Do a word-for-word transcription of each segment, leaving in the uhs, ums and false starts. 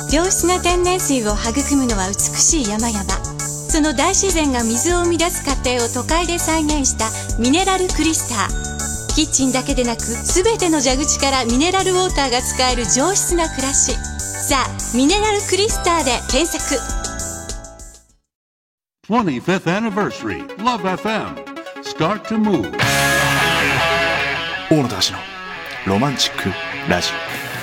上質な天然水を育むのは美しい山々。その大自然が水を生み出す過程を都会で再現したミネラルクリスター。キッチンだけでなく全ての蛇口からミネラルウォーターが使える上質な暮らし。さあミネラルクリスターで検索。 twenty-fifth Anniversary Love エフエム Start to Move。 大野隆のロマンチックラジ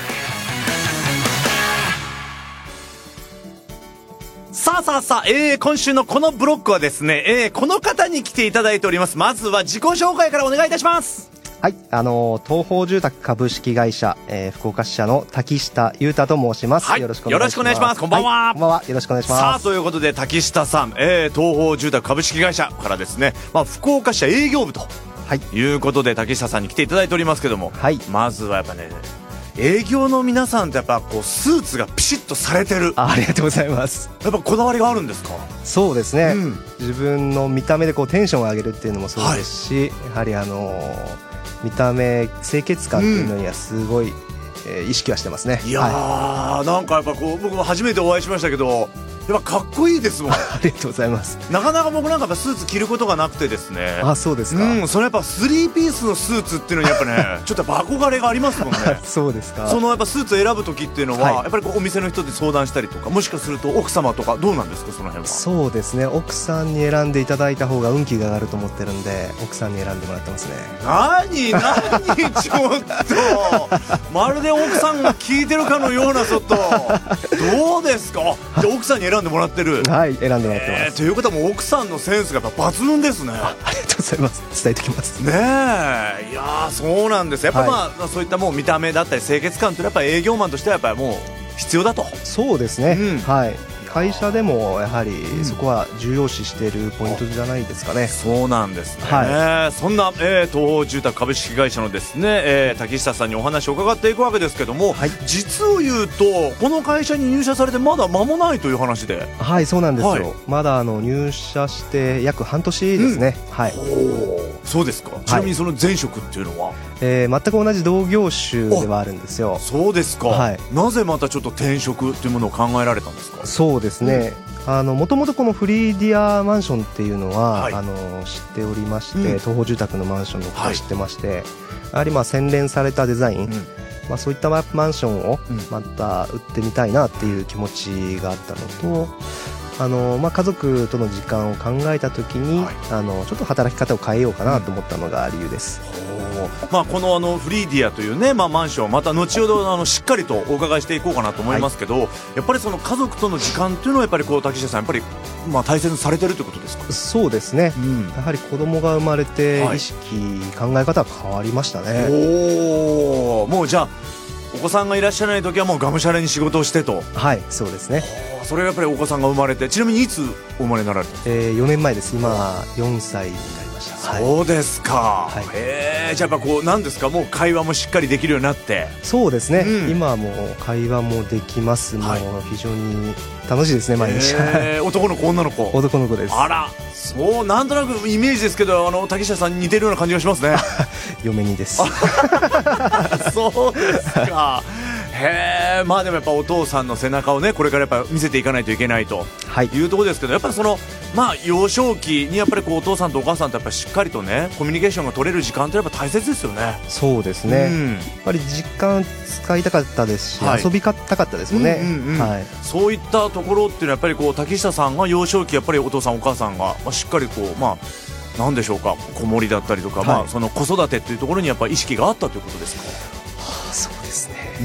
オ。さあさあさあ、えー、今週のこのブロックはですね、えー、この方に来ていただいております。まずは自己紹介からお願いいたします。 はい、あの東宝住宅株式会社、えー、福岡支社の滝下裕太と申します。 はい、 よろしくお願いします。 よろしくお願いします。こんばんは、 はい、こんばんは。よろしくお願いします。 さあ、ということで滝下さん、えー、東宝住宅株式会社からですね、まあ、福岡支社営業部と、はい、いうことで滝下さんに来ていただいておりますけども、はい、まずはやっぱね、営業の皆さんってやっぱこうスーツがピシッとされてる。 あ, ありがとうございます。 やっぱこだわりがあるんですか？ そうですね、うん、自分の見た目でこうテンションを上げるっていうのもそうですし、はい、やはりあのー見た目清潔感っていうのにはすごい、うんえー、意識はしてますね。 いやー、はい、なんかやっぱこう僕も初めてお会いしましたけど、やっぱかっこいいですもん。ありがとうございます。 なかなか僕なんかやっぱスーツ着ることがなくてですね。 あ、そうですか。 うん、それやっぱスリーピースのスーツっていうのにやっぱねちょっとやっぱ憧れがありますもんね。 そうですか。 そのやっぱスーツを選ぶ時っていうのは、はい、やっぱりこうお店の人で相談したりとか、もしかすると奥様とかどうなんですか、その辺は。 そうですね、奥さんに選んでいただいた方が運気が上がると思ってるんで、奥さんに選んでもらってますね。 なになにちょっとまるで奥さんが聞いてるかのような、ちょっとどうですか。じゃあ奥さんに選んでもらってる。 はい、選んでもらってます、 えー、ということはもう奥さんのセンスがやっぱ抜群ですね。 あ, ありがとうございます。伝えておきますね。え、いやそうなんです。やっぱまあ、はい、そういったもう見た目だったり清潔感というのはやっぱ営業マンとしてはやっぱりもう必要だと。 そうですね、うん、はい、会社でもやはりそこは重要視しているポイントじゃないですかね。 そうなんですね、 はい、 そんな、えー、東宝住宅株式会社のですね、えー、滝下さんにお話を伺っていくわけですけども、はい、実を言うとこの会社に入社されてまだ間もないという話で。 はい、そうなんですよ、はい、まだあの入社して約半年ですね、うん、はい。 そうですか。ちなみにその前職っていうのは、はい、 えー、全く同じ同業種ではあるんですよ。 そうですか、はい、なぜまたちょっと転職というものを考えられたんですか？そうですね、うん、あのもともとこのフリーディアマンションっていうのは、はい、あの知っておりまして、うん、東宝住宅のマンションのことを知ってまして、はい、やはりまあ洗練されたデザイン、うん、まあ、そういったマンションをまた売ってみたいなっていう気持ちがあったのと、あのまあ、家族との時間を考えた時に、はい、あのちょっと働き方を変えようかなと思ったのが理由です、 うん。まあ、このあのフリーディアという、ね、まあ、マンションまた後ほどあのしっかりとお伺いしていこうかなと思いますけど、はい、やっぱりその家族との時間というのはやっぱりこう滝下さんやっぱりまあ大切にされてるということですか？ そうですね、うん、やはり子供が生まれて意識、はい、考え方は変わりましたね。 おー、もうじゃあお子さんがいらっしゃらない時はもうがむしゃらに仕事をしてと。 はい、そうですね。 それがやっぱりお子さんが生まれて、ちなみにいつお生まれになられたんですか？ えー、よねんまえです。今よんさいになりました。 そうですか、 はい、 えー、じゃあやっぱこうなんですか、もう会話もしっかりできるようになって。 そうですね、うん、今はもう会話もできます、はい、もう非常に楽しいですね、毎日、 えー、男の子女の子？ 男の子です。 あら、そう、なんとなくイメージですけど、あの滝下さんに似てるような感じがしますね。 嫁にです。 そうですか。へー、まあでもやっぱお父さんの背中をねこれからやっぱ見せていかないといけないというところですけど、やっぱりそのまあ幼少期にやっぱりこうお父さんとお母さんとやっぱりしっかりとねコミュニケーションが取れる時間ってやっぱ大切ですよね。 そうですね、うん、やっぱり時間使いたかったですし、はい、遊びたかったですよね、うんうんうん、はい、 そういったところっていうのはやっぱりこう滝下さんが幼少期やっぱりお父さんお母さんが、まあ、しっかりこうまあなんでしょうか、子守だったりとか、はい、まあ、その子育てっていうところにやっぱり意識があったということですか？ はあ、そうですね、 うん、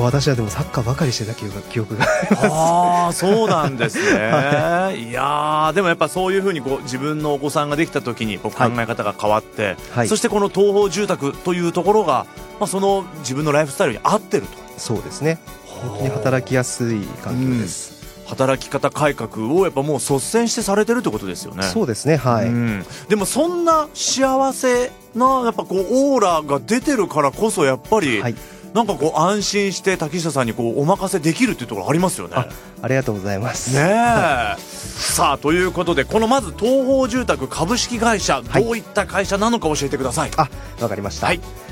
私はでもサッカーばかりしてた記憶が、記憶があります。 ああ、そうなんですね、はい、いやでもやっぱそういうふうにこう自分のお子さんができた時にこう考え方が変わって、はい、そしてこの東宝住宅というところが、まあ、その自分のライフスタイルに合ってると。 そうですね、本当に働きやすい環境です、 うん、働き方改革をやっぱもう率先してされてるってことですよね。 そうですね、はい、うん、 でもそんな幸せなやっぱこうオーラが出てるからこそやっぱり、はい、なんかこう安心して滝下さんにこうお任せできるっていうところありますよね。 あ, ありがとうございますねえさあということでこのまず東宝住宅株式会社、はい、どういった会社なのか教えてください。 あ、わかりました、はい、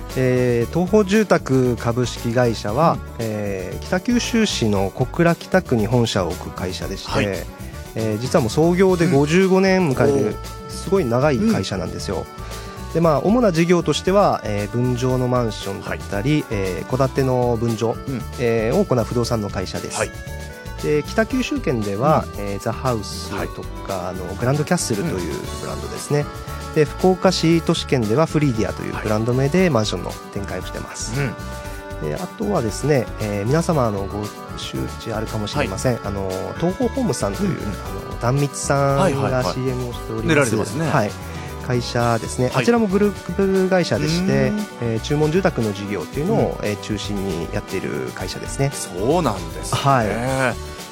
えー、東宝住宅株式会社は、うん、えー、北九州市の小倉北区に本社を置く会社でして、はい、えー、実はもう創業でごじゅうごねん迎えるすごい長い会社なんですよ、うん、でまあ、主な事業としては、えー、分譲のマンションだったり、はい、えー、戸建ての分譲、うん、えー、を行う不動産の会社です、はい、で北九州圏では、うん、えー、ザ・ハウスとか、はい、あのグランドキャッスルというブランドですね、うん、で福岡市都市圏ではフリーディアというブランド名でマンションの展開をしてます、はい、であとはですね、えー、皆様のご周知あるかもしれません、はい、あの東宝ホームさんという、うんうん、あの壇蜜さんが シーエム をしております、 練られてますね、 はい、会社ですね、はい、あちらもグループ会社でして、えー、注文住宅の事業っていうのを、うん、えー、中心にやっている会社ですね。 そうなんですね、 はい、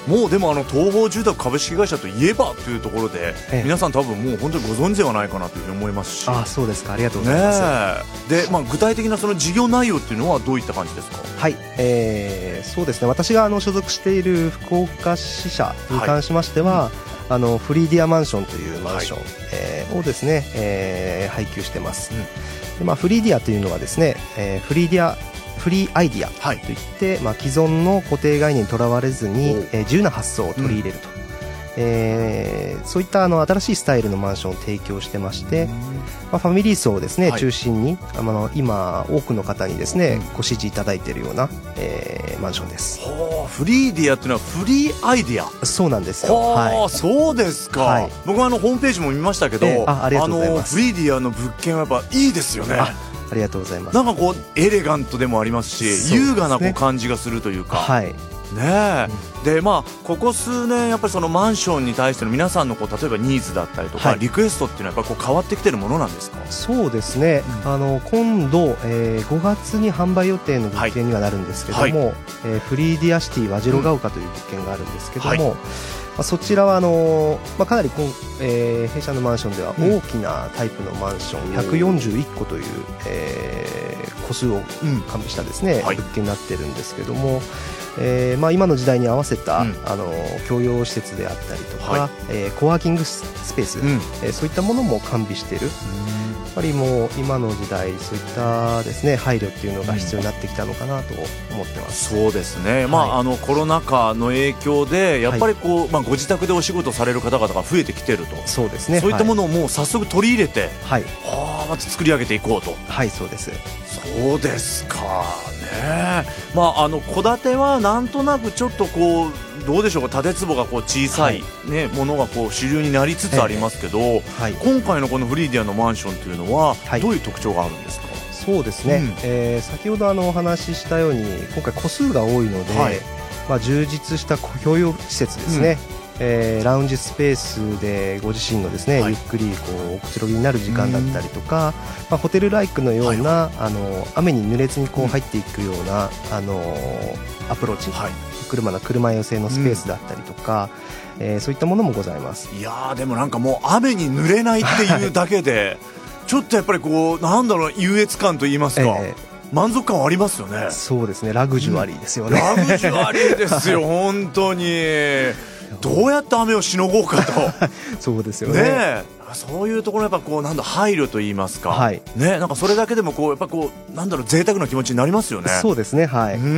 もうでもあの東宝住宅株式会社といえばというところで、ええ、皆さん多分もう本当にご存知ではないかなというふうに思いますし。 あ、そうですか、ありがとうございます、 ね、で、まあ、具体的なその事業内容っていうのはどういった感じですか？ はい、えー、そうですね、私があの所属している福岡支社に関しましては、はい、あのフリーディアマンションというマンション、はい、えー、をですね、えー、配給してます、うん、でまあ、フリーディアというのはですね、えー、フリーディアフリーアイディアといって、はい、まあ、既存の固定概念にとらわれずに、えー、自由な発想を取り入れると、うん、えー、そういったあの新しいスタイルのマンションを提供してまして、うん、まあ、ファミリー層をですね、はい、中心にあの今多くの方にですね、うん、ご支持いただいているような、えー、マンションです。 はあ、フリーディアっていうのはフリーアイディア。 そうなんですよ。 はあ、はい、そうですか、はい、僕はあのホームページも見ましたけど、 えー、あ、ありがとうございます。 あのフリーディアの物件はやっぱいいですよね。 あありがとうございます。 なんかこうエレガントでもありますし、すね、優雅なこう感じがするというか、 はい、 ねえ、うん、でまあここ数年やっぱりそのマンションに対しての皆さんのこう例えばニーズだったりとか、はい、リクエストっていうのはやっぱこう変わってきてるものなんですか？ そうですね、うん、あの今度、えー、ごがつに販売予定の物件にはなるんですけども、はい、えー、フリーディアシティ和白ヶ丘という物件があるんですけども、うん、はい、まあ、そちらはあのーまあ、かなりこん、えー、弊社のマンションでは大きなタイプのマンション、うん、ひゃくよんじゅういっこという、えー、個数を完備したですね、うん、はい、物件になってるんですけども、えーまあ、今の時代に合わせた、うん、あの共用施設であったりとか、はい、えー、コワーキングスペース、うん、えー、そういったものも完備している。やっぱりもう今の時代そういったですね配慮っていうのが必要になってきたのかなと思ってます、 うん、そうですね、はい、まあ、あのコロナ禍の影響でやっぱりこう、はい、まあ、ご自宅でお仕事される方々が増えてきてると。そうですね、そういったものをもう早速取り入れて、はい、はあ、また作り上げていこうと。 はい、そうです。 そうですかね。まあ、あの戸建てはなんとなくちょっとこうどうでしょうか、建坪がこう小さい、ね、はい、ものがこう主流になりつつありますけど、えーはい、今回のこのフリーディアのマンションというのはどういう特徴があるんですか？はい、そうですね、うん、 えー、先ほどあのお話ししたように今回個数が多いので、はい、まあ、充実した共用施設ですね、うん、えー、ラウンジスペースでご自身のですね、はい、ゆっくりこうおくつろぎになる時間だったりとか、まあ、ホテルライクのような、はい、あの雨に濡れずにこう入っていくような、うん、あのアプローチ、はい、車の車寄せのスペースだったりとか、うん、えー、そういったものもございます。 いやー、でもなんかもう雨に濡れないっていうだけでちょっとやっぱりこうなんだろう、優越感といいますか、えー、満足感はありますよね。 そうですね、ラグジュアリーですよね、 うん、ラグジュアリーですよ本当に。どうやって雨をしのごうかとそうですよね。 ね、そういうところやっぱこうなんだ配慮と言いますか、はい、ね、なんかそれだけでもこうやっぱこうなんだろう、贅沢な気持ちになりますよね。 そうですね、はい。 うん、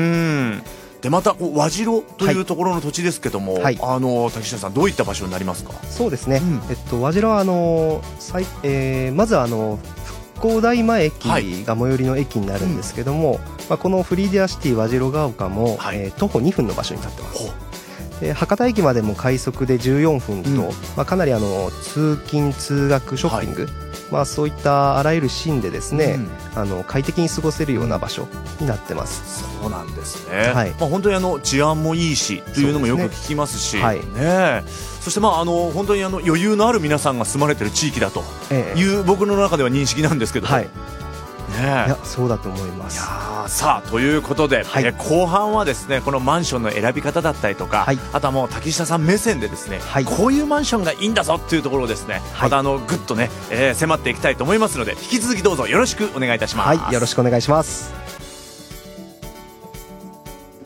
でまたこう和白というところの土地ですけども、はい、あの竹下さんどういった場所になりますか？ そうですね、うん、えっと、和白はあの、えー、まずあの復興大前駅が最寄りの駅になるんですけども、はい、うん、まあ、このフリーディアシティ和白ヶ丘も、はい、えー、徒歩にふんの場所になってます。で博多駅までも快速でじゅうよんふんと、うん、まあ、かなりあの通勤通学ショッピング、はい、まあ、そういったあらゆるシーンでですね、うん、あの快適に過ごせるような場所になってます。 そうなんですね、はい、まあ、本当にあの治安もいいしというのもよく聞きますし、 そうですね、はい、ね、そしてまああの本当にあの余裕のある皆さんが住まれてる地域だという僕の中では認識なんですけど、はい、ね、 いやそうだと思います。いやさあということで、はい、え後半はですねこのマンションの選び方だったりとか、はい、あとはもう竹下さん目線でですね、はい、こういうマンションがいいんだぞっていうところをですね、はい、またあのぐっとね、えー、迫っていきたいと思いますので引き続きどうぞよろしくお願いいたします。 はい、よろしくお願いします。 さ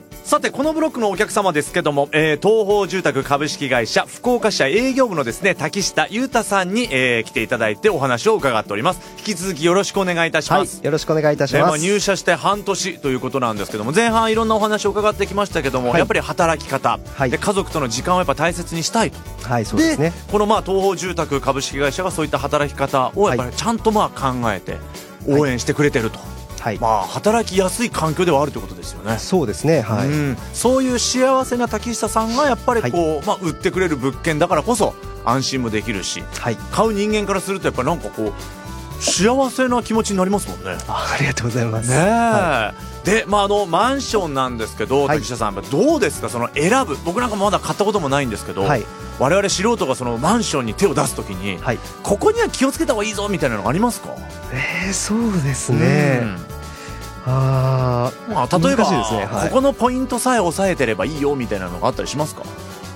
てこのブロックのお客様ですけども、えー、東方住宅株式会社福岡支社営業部のですね滝下裕太さんに、えー、来ていただいてお話を伺っております。引き続きよろしくお願いいたします。 はい、よろしくお願いいたします。 えーまあ、入社して半年ということなんですけども、前半いろんなお話を伺ってきましたけども、はい、やっぱり働き方、はい、で家族との時間をやっぱ大切にしたいと、 はい、そうですね。 でこのまあ東方住宅株式会社がそういった働き方をやっぱりちゃんとまあ考えて応援してくれてると、はい、まあ、働きやすい環境ではあるということですよね。 そうですね、はい、うん、 そういう幸せな滝下さんがやっぱりこう、はい、まあ、売ってくれる物件だからこそ安心もできるし、はい、買う人間からするとやっぱりなんかこう幸せな気持ちになりますもんね。 あ, ありがとうございます、 ね、 はい、 で、まあ、あのマンションなんですけど、はい、滝下さんどうですか、その選ぶ、僕なんかまだ買ったこともないんですけど、はい、我々素人がそのマンションに手を出すときに、はい、ここには気をつけた方がいいぞみたいなのありますか？ えー、そうですね、うん、あ、 まあ、例えば、ね、はい、ここのポイントさえ押さえてればいいよみたいなのがあったりしますか？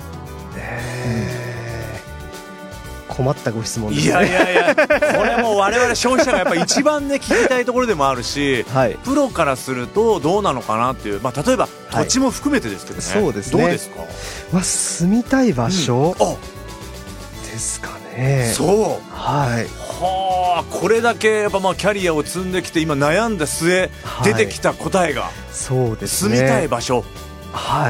えー、困ったご質問ですね。 いやいやいや、これも我々消費者がやっぱ一番ね聞きたいところでもあるし、はい、プロからするとどうなのかなっていう、まあ、例えば土地も含めてですけどね、はい、そうですね、どうですか？ まあ、住みたい場所、うん、ですかね。 そう、 はい、 はあ、これだけやっぱまあキャリアを積んできて今悩んだ末出てきた答えが、はい、 そうですね、 住みたい場所、 はい、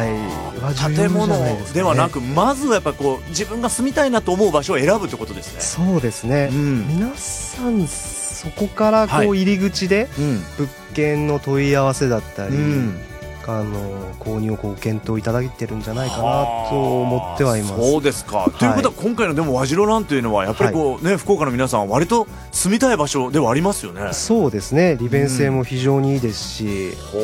建物ではなく、まずはやっぱこう自分が住みたいなと思う場所を選ぶってことですね。 そうですね、うん、皆さんそこからこう入り口で物件の問い合わせだったり、うん、あの購入をこう検討いただいてるんじゃないかなと思ってはいます。 そうですか、はい、ということは今回のでも和白蘭というのはやっぱりこう、ね、はい、福岡の皆さんは割と住みたい場所ではありますよね。 そうですね、利便性も非常にいいですし、うん、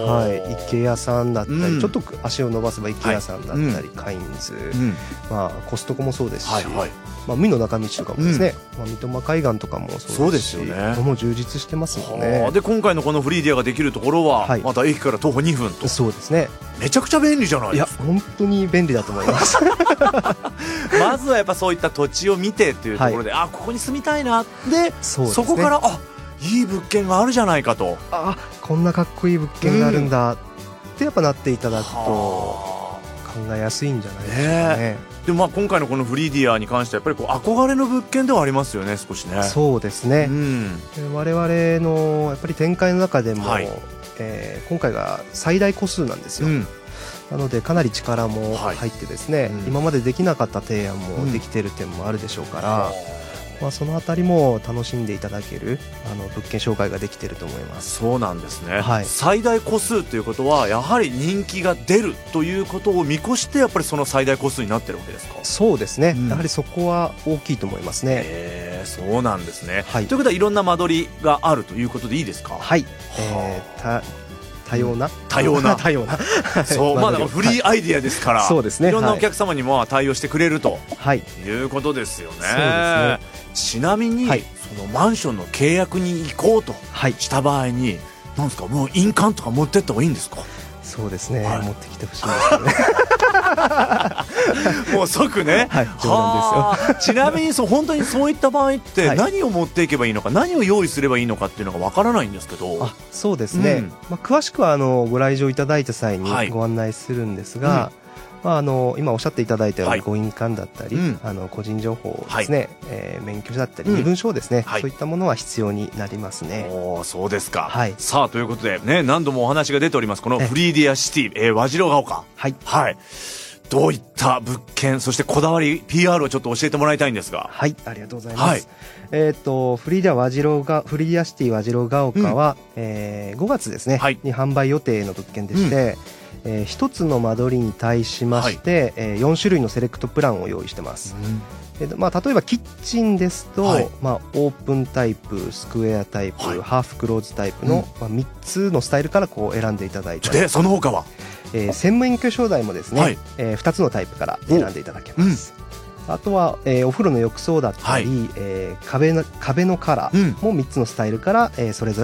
はい、IKEAさんだったり、うん、ちょっと足を伸ばせば IKEAさんだったり、はい、カインズ、うん、まあ、コストコもそうですし、はいはい、まあ、海の中道とかもですね、うん、まあ、三苫海岸とかもそうですし、そうですよね、もう充実してますもんね。 で今回のこのフリーディアができるところは、はい、また駅から徒歩にふんと。 そうですね、 めちゃくちゃ便利じゃないですか。 いや本当に便利だと思いますまずはやっぱそういった土地を見てっていうところで、はい、あ、ここに住みたいなで、 そうですね、そこからあ、いい物件があるじゃないかと、 あ、こんなかっこいい物件があるんだってやっぱなっていただくと考えやすいんじゃないでしょうかね。ね、 でもまあ今回のこのフリーディアに関してはやっぱりこう憧れの物件ではありますよね、少しね。 そうですね、うん、我々のやっぱり展開の中でも、はい、えー、今回が最大個数なんですよ、うん、なのでかなり力も入ってですね、はい、うん、今までできなかった提案もできている点もあるでしょうから、うん、まあ、そのあたりも楽しんでいただけるあの物件紹介ができていると思います。 そうなんですね、 はい、 最大個数ということはやはり人気が出るということを見越してやっぱりその最大個数になってるわけですか？ そうですね、うん、やはりそこは大きいと思いますね。 へー、そうなんですね、はい、ということはいろんな間取りがあるということでいいですか？ はい、えー、た多様な多様な多様なそう、まあ、フリーアイディアですから、はい、 そうですね、 いろんなお客様にも対応してくれると、 はい、 いうことですよね。 そうですね。 ちなみに、はい、そのマンションの契約に行こうとした場合に、はい、なんですか、もう印鑑とか持ってった方がいいんですか？ そうですね、はい、持ってきてほしいですねもう即ね、 はい、冗談ですよ。 ちなみにそう本当にそういった場合って何を持っていけばいいのか、何を用意すればいいのかっていうのがわからないんですけど。 あ、そうですね、うん、まあ、詳しくはあのご来場いただいた際にご案内するんですが、はい、うん、まあ、あの今おっしゃっていただいたようにご印鑑だったり、はい、あの個人情報ですね、はい、えー、免許証だったり身分証ですね、うん、そういったものは必要になりますね。 お、そうですか、 はい、 さあということで、ね、何度もお話が出ておりますこのフリーディアシティ、えー、和白が丘、 はい、 はい、どういった物件、そしてこだわり ピーアール をちょっと教えてもらいたいんですが。 はい、ありがとうございます、はい、えー、とフリーディア和白がフリーディアシティ和白が丘は、うん、えー、ごがつですね、はい、に販売予定の物件でして、うん、えー、ひとつの間取りに対しまして、はい、えー、よんしゅるいのセレクトプランを用意してます、うん、えーまあ、例えばキッチンですと、はい、まあ、オープンタイプ、スクエアタイプ、はい、ハーフクローズタイプの、うん、まあ、みっつのスタイルからこう選んでいただいて、 でその他は、 えー、専務免許証台もですね、はい、えー、ふたつのタイプから選んでいただけます、うん、あとは、えー、お風呂の浴槽だったり、はい、えー、壁の、壁のカラーもみっつのスタイルから、えー、それぞれ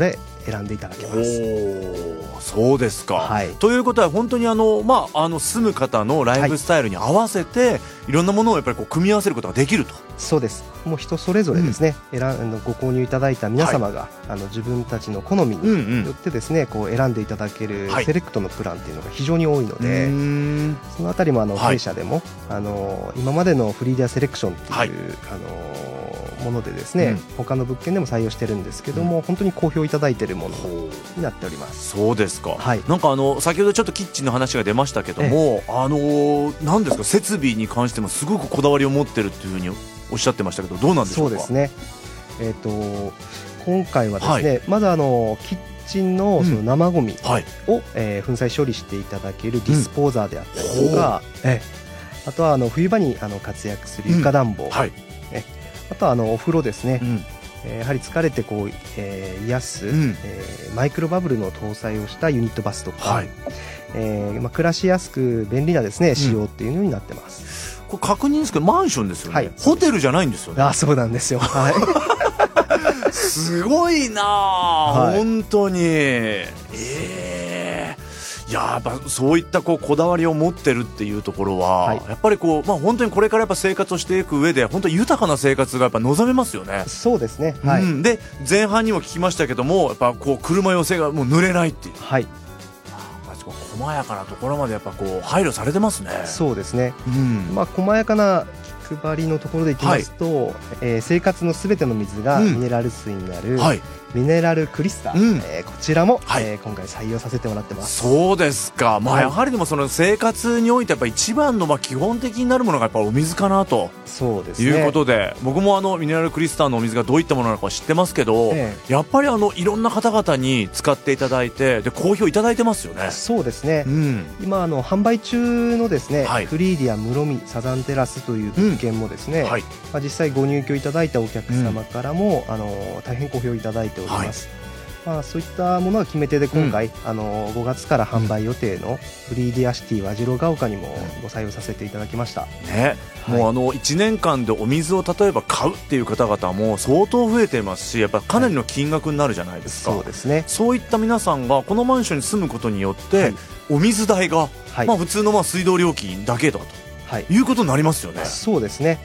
選んでいただけます。 おそうですか、 はい、 ということは本当にあの、まあ、あの住む方のライフスタイルに合わせて、はい、いろんなものをやっぱりこう組み合わせることができると。 そうです。もう人それぞれですね、うん、選あのご購入いただいた皆様が、はい、あの自分たちの好みによってですね、うんうん、こう選んでいただけるセレクトのプランっていうのが非常に多いので、はい、そのあたりもあの弊社でも、はい、あの今までのフリーディアセレクションっていう、はい、あのものでですね、うん、他の物件でも採用してるんですけども、うん、本当に好評いただいているものになっております。 そうですか、はい、なんかあの先ほどちょっとキッチンの話が出ましたけども、あの何ですか、設備に関してもすごくこだわりを持ってるっていうふうにおっしゃってましたけど、どうなんでしょうか。 そうですね、えー、と今回はですね、はい、まずあのキッチン の, その生ゴミを、うんはいえー、粉砕処理していただけるディスポーザーであったりとか、うん、えあとはあの冬場にあの活躍する床暖房、うんはい、えあとはあのお風呂ですね、うんえー、やはり疲れてこう、えー、癒す、うんえー、マイクロバブルの搭載をしたユニットバスとか、はいえーまあ、暮らしやすく便利なですね、うん、仕様っていうのになってます。 これ確認ですけどマンションですよね、はい、ホテルじゃないんですよね。 あ、そうなんですよ、はい、 すごいな、はい、本当にええー、やっぱそういったこうこだわりを持ってるっていうところは、はい、やっぱりこう、まあ、本当にこれからやっぱ生活をしていく上で本当に豊かな生活がやっぱ望めますよね。 そうですね、はい、うん、で前半にも聞きましたけどもやっぱこう車寄せがもう濡れないっていう、はい、細やかなところまでやっぱこう配慮されてますね。 そうですね、うんまあ、細やかな気配りのところでいきますと、はいえー、生活のすべての水がミネラル水になる、うんはい、ミネラルクリスタ、うんえー、こちらも、はいえー、今回採用させてもらってます。 そうですか、まあ、やはりでもその生活においてやっぱ一番のまあ基本的になるものがやっぱお水かなとそうです、ね、 いうことで僕もあのミネラルクリスタのお水がどういったものなのか知ってますけど、ええ、やっぱりあのいろんな方々に使っていただいてで好評いただいてますよね。 そうですね、うん、今あの販売中のですね、はい、フリーディア室見サザンテラスという物件もですね、うんはいまあ、実際ご入居いただいたお客様からも、うん、あの大変好評いただいております、はいまあ、そういったものが決め手で今回、うん、あのごがつから販売予定のフリーディアシティ和白が丘にもご採用させていただきました、 ねはい、もうあのいちねんかんでお水を例えば買うっていう方々も相当増えてますしやっぱかなりの金額になるじゃないですか、はい、そうですね。そういった皆さんがこのマンションに住むことによって、はい、お水代が、はいまあ、普通のまあ水道料金だけだと、はい、いうことになりますよね。 そうですね。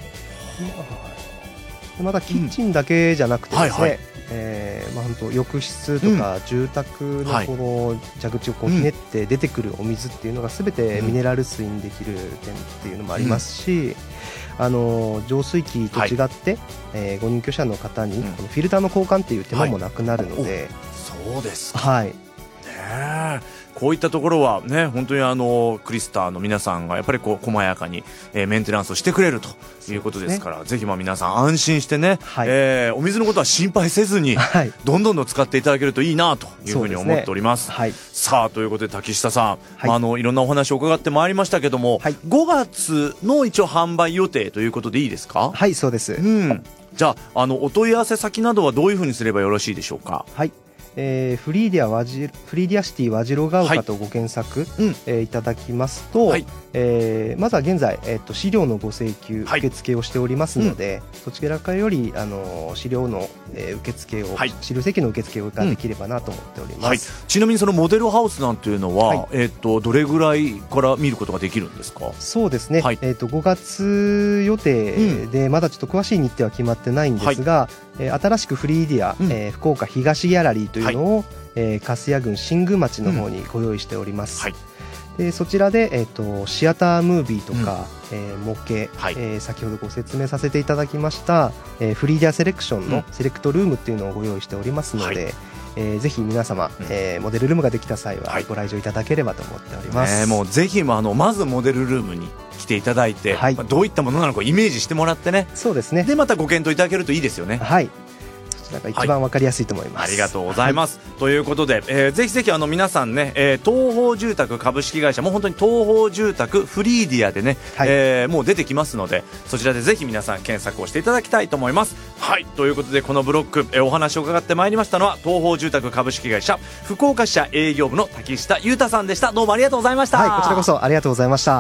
またキッチンだけじゃなくてですね、うんはいはいえーまあ、本当浴室とか住宅のこの蛇口をこうひねって出てくるお水っていうのが全てミネラル水にできる点っていうのもありますし、うん、あの浄水器と違って、はいえー、ご入居者の方にこのフィルターの交換っていう手間もなくなるので、 はい、そうですか、 はいねえこういったところはね本当にあのクリスタの皆さんがやっぱりこう細やかに、えー、メンテナンスをしてくれるということですから、ね、ぜひまあ皆さん安心してね、はいえー、お水のことは心配せずに、はい、どんどんどん使っていただけるといいなというふうに思っております。はい、さあということで竹下さん、はいまあ、あのいろんなお話を伺ってまいりましたけども、はい、ごがつの一応販売予定ということでいいですか。 はいそうです、うん、 じゃあ、あのお問い合わせ先などはどういうふうにすればよろしいでしょうか。 はいえー、フリーディア和白フリーディアシティ和白が丘とご検索、はいうんえー、いただきますと、はいえー、まずは現在、えー、と資料のご請求受付をしておりますので、はいうん、そちらからよりあの資料の、えー、受付を、はい、資料請求の受付ができればなと思っております、うんはい、 ちなみにそのモデルハウスなんていうのは、はいえー、とどれぐらいから見ることができるんですか。 そうですね、はいえー、とごがつ予定で、うん、まだちょっと詳しい日程は決まってないんですが、はいえー、新しくフリーディア、うんえー、福岡東ギャラリーというのを、はいえー、粕谷郡新宮町の方にご用意しております、うんはいでそちらで、えー、とシアタームービーとか、うんえー、模型、はいえー、先ほどご説明させていただきました、えー、フリーディアセレクションのセレクトルームっていうのをご用意しておりますので、はいえー、ぜひ皆様、うんえー、モデルルームができた際はご来場いただければと思っております、 はいね、もうぜひあのまずモデルルームに来ていただいて、はいまあ、どういったものなのかイメージしてもらってね。 そうですね。 でまたご検討いただけるといいですよね。 はいなんか一番わかりやすいと思います、 はい、ありがとうございます、はい、ということで、えー、ぜひぜひあの皆さんね、えー、東宝住宅株式会社もう本当に東宝住宅フリーディアでね、はいえー、もう出てきますのでそちらでぜひ皆さん検索をしていただきたいと思います。はいということでこのブロック、えー、お話を伺ってまいりましたのは東宝住宅株式会社福岡支社営業部の竹下裕太さんでした。どうもありがとうございました。 はいこちらこそありがとうございました。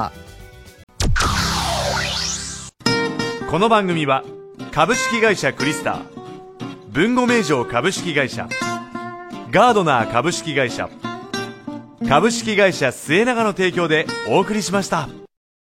この番組は株式会社クリスタ文語名城株式会社ガードナー株式会社、株式会社末永の提供でお送りしました。